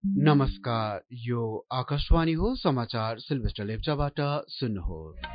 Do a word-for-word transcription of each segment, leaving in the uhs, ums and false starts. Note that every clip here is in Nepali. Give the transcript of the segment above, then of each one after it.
नमस्कार, यो आकाशवाणी हो। समाचार सिल्भेस्टर लेप्चाबाट सुन्नुहोस्।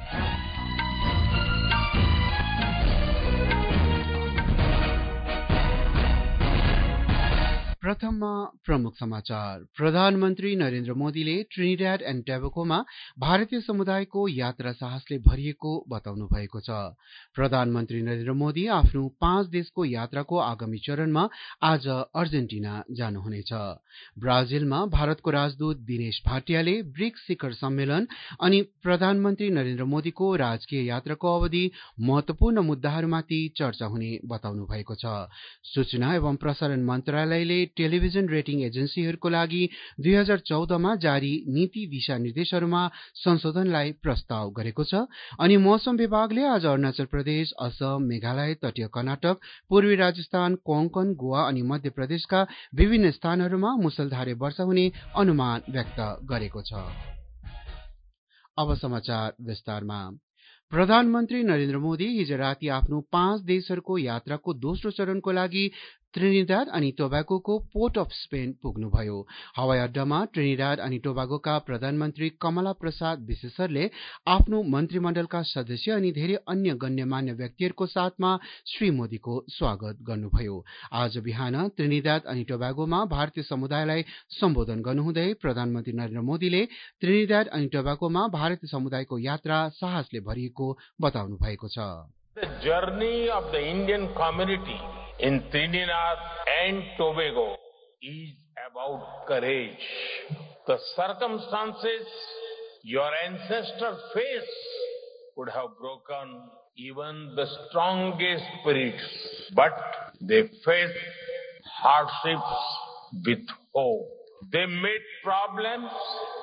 प्रथममा प्रमुख समाचार। प्रधानमन्त्री नरेन्द्र मोदीले ट्रिनिड्याड एन्ड टोबैगोमा भारतीय समुदायको यात्रा साहसले भरिएको बताउनु भएको छ। प्रधानमन्त्री नरेन्द्र मोदी आफ्नो पाँच देशको यात्राको आगामी चरणमा आज अर्जेन्टिना जानुहुनेछ। ब्राजिलमा भारतको राजदूत दिनेश भाटियाले ब्रिक्स शिखर सम्मेलन अनि प्रधानमन्त्री नरेन्द्र मोदीको राजकीय यात्राको अवधि महत्वपूर्ण मुद्दाहरूमाथि चर्चा हुने बताउनु भएको छ। सूचना एवं प्रसारण मन्त्रालयले टेलिभिजन रेटिङ एजेन्सीहरूको लागि दुई हजार चौधमा जारी नीति दिशा निर्देशहरूमा संशोधनलाई प्रस्ताव गरेको छ अनि मौसम विभागले आज अरुणाचल प्रदेश, असम, मेघालय, तटीय कर्नाटक, पूर्वी राजस्थान, कोंकण, गोवा अनि मध्य प्रदेशका विभिन्न स्थानहरूमा मुसलधारे वर्षा हुने अनुमान व्यक्त गरेको छ। अब समाचार विस्तारमा। प्रधानमन्त्री नरेन्द्र मोदी हिज राति आफ्नो पाँच देशहरूको यात्राको दोस्रो चरणको लागि ट्रिनिडाड अनि टोबैगोको पोर्ट अफ स्पेन पुग्नुभयो। हवाई अड्डामा ट्रिनिडाड अनि टोबैगोका प्रधानमन्त्री कमला प्रसाद विशेषरले आफ्नो मन्त्रीमण्डलका सदस्य अनि धेरै अन्य गण्यमान्य व्यक्तिहरूको साथमा श्री मोदीको स्वागत गर्नुभयो। आज बिहान ट्रिनिडाड अनि टोबैगोमा भारतीय समुदायलाई सम्बोधन गर्नुहुँदै प्रधानमन्त्री नरेन्द्र मोदीले ट्रिनिडाड अनि टोबैगोमा भारतीय समुदायको यात्रा साहसले भरिएको बताउनु भएको छ। The journey of the Indian community in Trinidad and Tobago is about courage. The circumstances your ancestors faced could have broken even the strongest spirits, but they faced hardships with hope. They met problems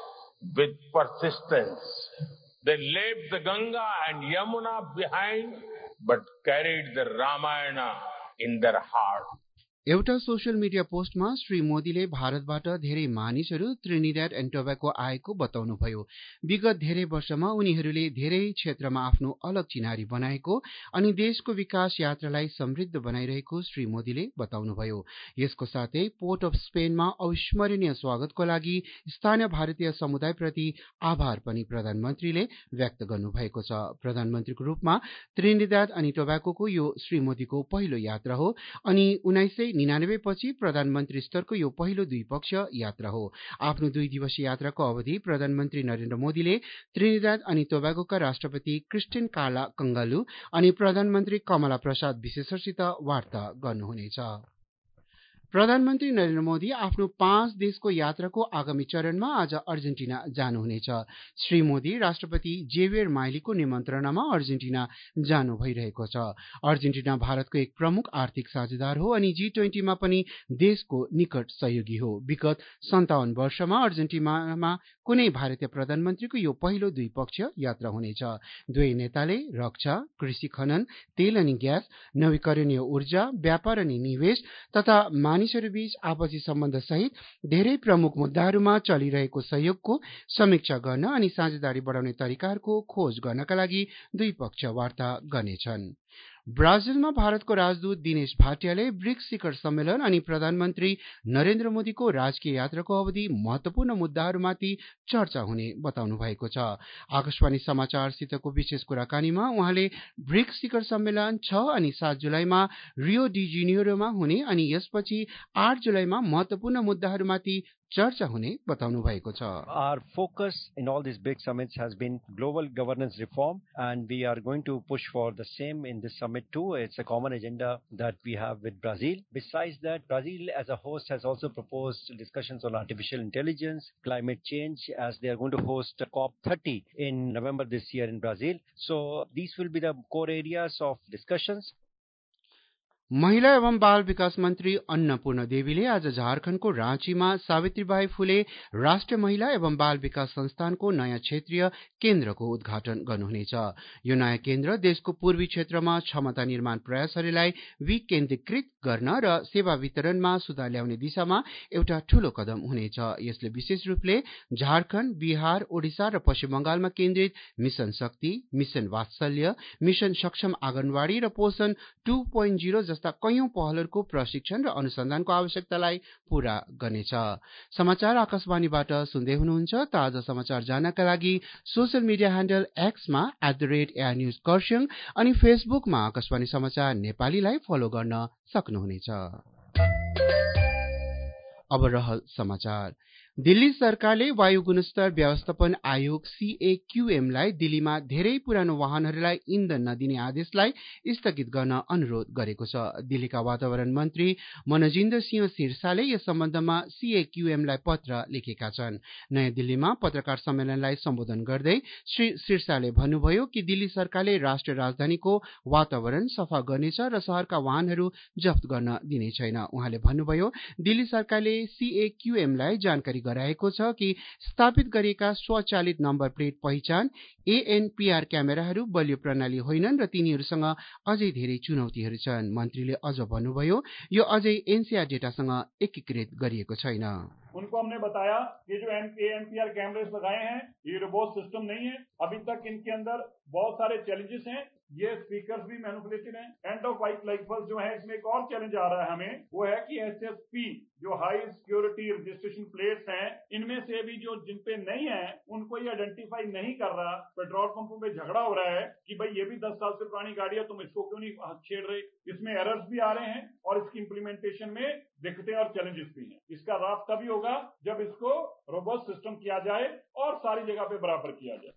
with persistence. They left the Ganga and Yamuna behind, but carried the Ramayana in their heart. एउटा सोशल मिडिया पोस्टमा श्री मोदीले भारतबाट धेरै मानिसहरू ट्रिनिड्याड एन्ड टोबैगो आएको बताउनुभयो। विगत धेरै वर्षमा उनीहरूले धेरै क्षेत्रमा आफ्नो अलग चिनारी बनाएको अनि देशको विकास यात्रालाई समृद्ध बनाइरहेको श्री मोदीले बताउनुभयो। यसको साथै पोर्ट अफ स्पेनमा अविस्मरणीय स्वागतको लागि स्थानीय भारतीय समुदायप्रति आभार पनि प्रधानमन्त्रीले व्यक्त गर्नुभएको छ। प्रधानमन्त्रीको रूपमा ट्रिनिड्याड अनि टोबैगोको यो श्री मोदीको पहिलो यात्रा हो अनि उन्नाइस सय निनानब्बे पछि प्रधानमन्त्री स्तरको यो पहिलो द्विपक्षीय यात्रा हो। आफ्नो दुई दिवसीय यात्राको अवधि प्रधानमन्त्री नरेन्द्र मोदीले ट्रिनिड्याड अनि टोबैगोका राष्ट्रपति क्रिस्टिन कार्ला कंगालु अनि प्रधानमन्त्री कमला प्रसाद विशेषरसित वार्ता गर्नुहुनेछ। प्रधानमन्त्री नरेन्द्र मोदी आफ्नो पाँच देशको यात्राको आगामी चरणमा आज अर्जेन्टिना जानुहुनेछ। श्री मोदी राष्ट्रपति जेभियर माइलीको निमन्त्रणामा अर्जेन्टिना जानु भइरहेको छ। अर्जेन्टिना भारतको एक प्रमुख आर्थिक साझेदार हो अनि जी ट्वेन्टीमा पनि देशको निकट सहयोगी हो। विगत सन्ताउन्न वर्षमा अर्जेन्टिनामा कुनै भारतीय प्रधानमन्त्रीको यो पहिलो द्विपक्षीय यात्रा हुनेछ। दुवै नेताले रक्षा, कृषि, खनन, तेल अनि ग्यास, नवीकरणीय ऊर्जा, व्यापार अनि निवेश तथा मानिसहरूबीच आपसी सम्बन्ध सहित धेरै प्रमुख मुद्दाहरूमा चलिरहेको सहयोगको समीक्षा गर्न अनि साझेदारी बढाउने तरिकाहरूको खोज गर्नका लागि द्विपक्षीय वार्ता गर्नेछन्। ब्राजिलमा भारतको राजदूत दिनेश भाटियाले ब्रिक्स शिखर सम्मेलन अनि प्रधानमन्त्री नरेन्द्र मोदीको राजकीय यात्राको अवधि महत्वपूर्ण मुद्दाहरूमाथि चर्चा हुने बताउनु भएको छ। आकाशवाणी समाचारसितको विशेष कुराकानीमा उहाँले ब्रिक्स शिखर सम्मेलन छ अनि सात जुलाईमा रियो डी जेनेरोमा हुने अनि यसपछि आठ जुलाईमा महत्वपूर्ण मुद्दाहरूमाथि चर्चा हुने बताउनु भएको छ। Our focus in all these big summits has been global governance reform, and we are going to push for the same in this summit too. It's a common agenda that we have with Brazil. Besides that, Brazil as a host has also proposed discussions on artificial intelligence, climate change, as they are going to host COP thirty in November this year in Brazil. So these will be the core areas of discussions. महिला एवं बाल विकास मन्त्री अन्नपूर्ण देवीले आज झारखण्डको राँचीमा सावित्रीबाई फुले राष्ट्रिय महिला एवं बाल विकास संस्थानको नयाँ क्षेत्रीय केन्द्रको उद्घाटन गर्नुहुनेछ। यो नयाँ केन्द्र देशको पूर्वी क्षेत्रमा क्षमता निर्माण प्रयासहरूलाई विकेन्द्रीकृत गर्न र सेवा वितरणमा सुधार ल्याउने दिशामा एउटा ठूलो कदम हुनेछ। यसले विशेष रूपले झारखण्ड, बिहार, ओडिसा र पश्चिम बंगालमा केन्द्रित मिशन शक्ति, मिशन वात्सल्य, मिशन सक्षम आँगनवाड़ी र पोषण टू पोइन्ट जीरो जस्ता कैयौं पहलहरूको प्रशिक्षण र अनुसन्धानको आवश्यकतालाई पूरा गर्नेछ। समाचार आकाशवाणीबाट सुन्दै हुनुहुन्छ। ताजा समाचार जानका लागि सोशल मिडिया ह्यान्डल एक्समा at the rate AIR news Kurseong अनि फेसबुकमा आकाशवाणी समाचार नेपालीलाई फलो गर्न सक्नुहुनेछ। अब रहल समाचार। दिल्ली सरकारले वायु गुणस्तर व्यवस्थापन आयोग सीएक्यूएम लाई दिल्लीमा धेरै पुरानो वाहनहरूलाई इन्धन नदिने आदेशलाई स्थगित गर्न अनुरोध गरेको छ। दिल्लीका वातावरण मन्त्री मनोजिन्द्र सिंह सिरसाले यस सम्बन्धमा सीएक्यूएम लाई पत्र लेखेका छन्। नयाँ दिल्लीमा पत्रकार सम्मेलनलाई सम्बोधन गर्दै श्री सिरसाले भन्नुभयो कि दिल्ली सरकारले राष्ट्रिय राजधानीको वातावरण सफा गर्नेछ र शहरका वाहनहरू जफ्त गर्न दिने छैन। उहाँले भन्नुभयो दिल्ली सरकारले सीएक्यूएम लाई जानकारी गराएको छ कि स्थापित गरिएका स्वचालित नम्बर प्लेट पहिचान एएनपीआर क्यामेराहरू बलियो प्रणाली होइनन् र तिनीहरूसँग अझै धेरै चुनौतीहरू छन्। मन्त्रीले अझ भन्नुभयो यो अझै एनसीआर डेटासँग एकीकृत गरिएको छैन। उनको हमने बताया कि जो एएनपीआर कैमरेस लगाए हैं ये रोबोट सिस्टम नहीं है। अभी तक इनके अंदर बहुत सारे चैलेंजेस हैं। ये स्पीकर्स भी मैनिपुलेटेड हैं। एंड ऑफ लाइफ जो है इसमें एक और चैलेंज आ रहा है हमें, वो है कि एसएसपी जो हाई सिक्योरिटी रजिस्ट्रेशन प्लेट्स हैं इनमें से भी जो जिन पे नहीं है उनको ये आइडेंटिफाई नहीं कर रहा। पेट्रोल पंपों पे झगड़ा हो रहा है कि भाई ये भी दस साल से पुरानी गाड़ी है, तुम इसको क्यों नहीं छेड़ रहे। इसमें एरर्स भी आ रहे हैं और इसकी इंप्लीमेंटेशन में दिक्कतें और चैलेंजेस भी हैं। इसका राब तभी होगा जब इसको रोबोट सिस्टम किया जाए और सारी जगह पे बराबर किया जाए।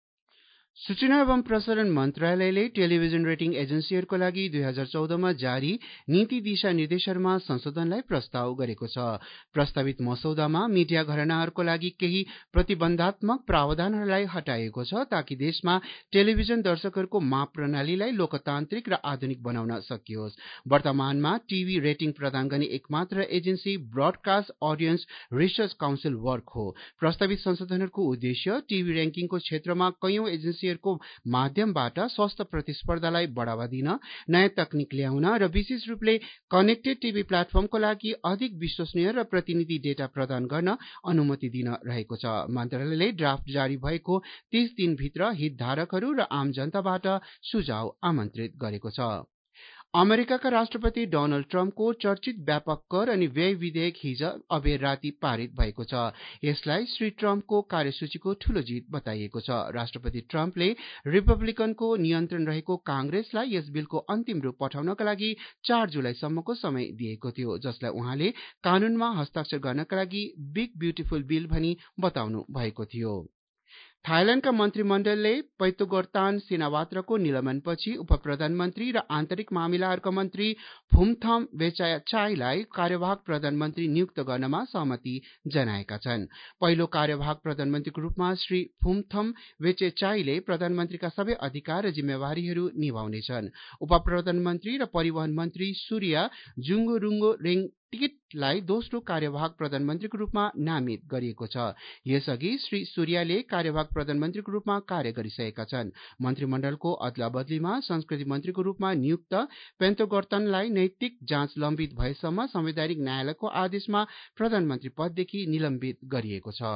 सूचना एवं प्रसारण मन्त्रालयले टेलिभिजन रेटिङ एजेन्सीहरूको लागि दुई हजार चौधमा जारी नीति दिशा निर्देशहरूमा संशोधनलाई प्रस्ताव गरेको छ। प्रस्तावित मसौदामा मीडिया घरानाहरूको लागि केही प्रतिबन्धात्मक प्रावधानहरूलाई हटाइएको छ ताकि देशमा टेलिभिजन दर्शकहरूको माप प्रणालीलाई लोकतान्त्रिक र आधुनिक बनाउन सकियोस्। वर्तमानमा टीभी रेटिङ प्रदान गर्ने एकमात्र agency broadcast audience research council वर्क हो। प्रस्तावित संशोधनहरूको उद्देश्य टीभी र्याङ्किङको क्षेत्रमा कैयौं एजेन्सी को माध्यमबाट स्वस्थ प्रतिस्पर्धालाई बढ़ावा दिन, नयाँ तकनिक ल्याउन र विशेष रूपले कनेक्टेड टीभी प्लेटफर्मको लागि अधिक विश्वसनीय र प्रतिनिधि डेटा प्रदान गर्न अनुमति दिन रहेको छ। मन्त्रालयले ड्राफ्ट जारी भएको तीस दिनभित्र हितधारकहरू र आम जनताबाट सुझाव आमन्त्रित गरेको छ। अमेरिकाका राष्ट्रपति डोनाल्ड ट्रम्पको चर्चित व्यापक कर अनि व्यय विधेयक हिज अबेर राति पारित भएको छ। यसलाई श्री ट्रम्पको कार्यसूचीको ठूलो जीत बताइएको छ। राष्ट्रपति ट्रम्पले रिपब्लिकनको नियन्त्रण रहेको कांग्रेसलाई यस बिलको अन्तिम रूप पठाउनका लागि चार जुलाईसम्मको समय दिएको थियो, जसलाई उहाँले कानूनमा हस्ताक्षर गर्नका लागि बिग ब्यूटिफुल बिल भनी बताउनु भएको थियो। थाइल्याण्डका मन्त्रीमण्डलले पैतोगोर्तान सिनावात्रको निलम्बनपछि उप प्रधानमन्त्री र आन्तरिक मामिलाहरूका मन्त्री फुमथम वेचाचाईलाई कार्यवाहक प्रधानमन्त्री नियुक्त गर्नमा सहमति जनाएका छन्। पहिलो कार्यवाहक प्रधानमन्त्रीको रूपमा श्री फुमथम वेचाचाईले प्रधानमन्त्रीका सबै अधिकार र जिम्मेवारीहरू निभाउनेछन्। उप प्रधानमन्त्री र परिवहन मन्त्री सूर्या जुङ्गुरुङ्गो रेङ टिकटलाई दोस्रो कार्यवाहक प्रधानमन्त्रीको रूपमा नामित गरिएको छ। यसअघि श्री सूर्याले कार्यवाहक प्रधानमन्त्रीको रूपमा कार्य गरिसकेका छन्। मन्त्रीमण्डलको अदला बदलीमा संस्कृति मन्त्रीको रूपमा नियुक्त पेन्तोगोर्तनलाई नैतिक जाँच लम्बित भएसम्म संवैधानिक न्यायालयको आदेशमा प्रधानमन्त्री पददेखि निलम्बित गरिएको छ।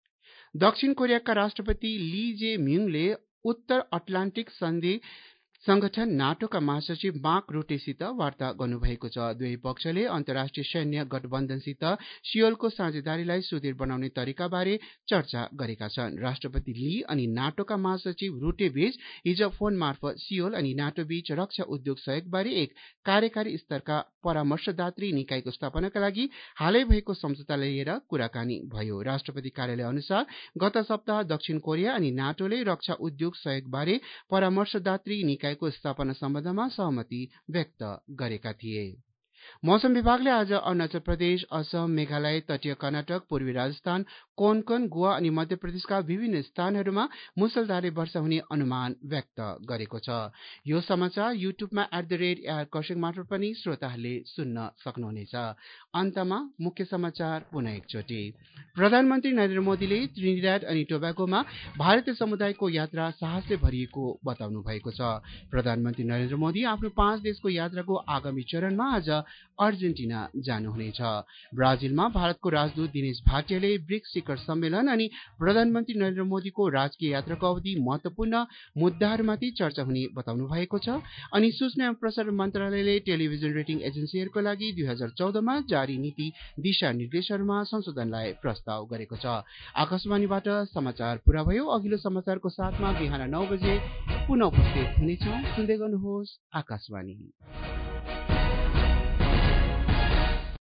दक्षिण कोरियाका राष्ट्रपति ली जे म्युङले उत्तर अटलान्टिक सन्धि संगठन नाटोका महासचिव मार्क रुटेसित वार्ता गर्नुभएको छ। दुवै पक्षले अन्तर्राष्ट्रिय सैन्य गठबन्धनसित सियोलको साझेदारीलाई सुदृढ बनाउने तरिकाबारे चर्चा गरेका छन्। राष्ट्रपति ली अनि नाटोका महासचिव रुटे बीच हिज फोन मार्फत सियोल अनि नाटो बीच रक्षा उद्योग सहयोगबारे एक कार्यकारी स्तरका परामर्शदात्री निकायको स्थापनाका लागि हालै भएको सम्झौतालाई लिएर कुराकानी भयो। राष्ट्रपति कार्यालय अनुसार गत सप्ताह दक्षिण कोरिया अनि नाटोले रक्षा उद्योग सहयोगबारे परामर्शदात्री निकाय को स्थापना सम्बन्धमा सहमति व्यक्त गरेका थिए। मौसम विभागले आज अरुणाचल प्रदेश, असम, मेघालय, तटीय कर्नाटक, पूर्वी राजस्थान, कोंकण, गोवा अनि मध्य प्रदेशका विभिन्न स्थानहरूमा मुसलधारे वर्षा हुने अनुमान व्यक्त गरेको छ। यो समाचार युट्युबमा at the rate AIR Kurseong मार्फत पनि श्रोताहरूले सुन्न सक्नुहुनेछ। अन्तमा मुख्य समाचार पुनः एकचोटि। प्रधानमन्त्री नरेन्द्र मोदीले त्रिनिदाद अनि टोबैगोमा भारतीय समुदायको यात्रा साहसले भरिएको बताउनु भएको छ। प्रधानमन्त्री नरेन्द्र मोदी आफ्नो पाँच देशको यात्राको आगामी चरणमा आज अर्जेन्टिना जानुहुनेछ। ब्राजिलमा भारतको राजदूत दिनेश भाटियाले ब्रिक्स शिखर सम्मेलन अनि प्रधानमन्त्री नरेन्द्र मोदीको राजकीय यात्राको अवधि महत्वपूर्ण मुद्दाहरूमाथि चर्चा हुने बताउनु भएको छ। अनि सूचना एवं प्रसारण मन्त्रालयले टेलिभिजन रेटिङ एजेन्सीहरूको लागि दुई हजार चौधमा जारी नीति दिशा निर्देशहरूमा संशोधनलाई प्रस्ताव गरेको छ। आकाशवाणीबाट समाचार पूरा भयो। अघिल्लो समाचारको साथमा बिहान नौ बजे पुनः उपस्थित हुनेछौँ। सुन्दै गर्नुहोस् आकाशवाणी।